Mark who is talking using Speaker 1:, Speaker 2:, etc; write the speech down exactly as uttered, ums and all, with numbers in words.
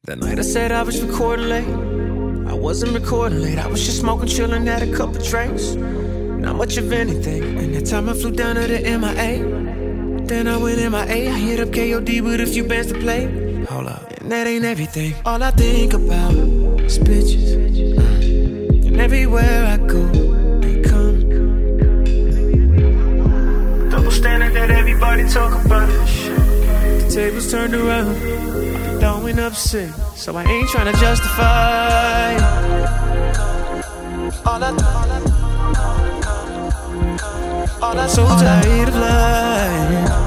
Speaker 1: That night I said I was recording late. I wasn't recording late. I was just smoking, chilling, had a couple drinks. Not much of anything. And that time I flew down to the M I A. Then I went M I A. I hit up K O D with a few bands to play. Hold up. And that ain't everything. All I think about is bitches. And everywhere I go, they come. Double standard that everybody talk about. The tables turned around. Throwing up sick, so I ain't tryna justify all I, all I, all I so tired of lying.